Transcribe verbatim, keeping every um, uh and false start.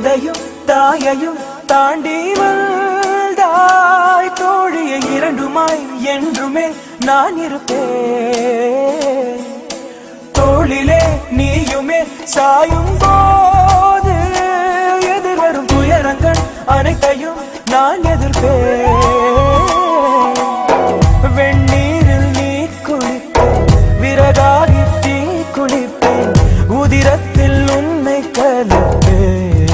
தந்தையும் தாயையும் தாண்டி வந்தாய் தோழியை இரண்டுமாய் என்றுமே நான் இருப்பேன் தோளிலே நீயுமே சாயும் போ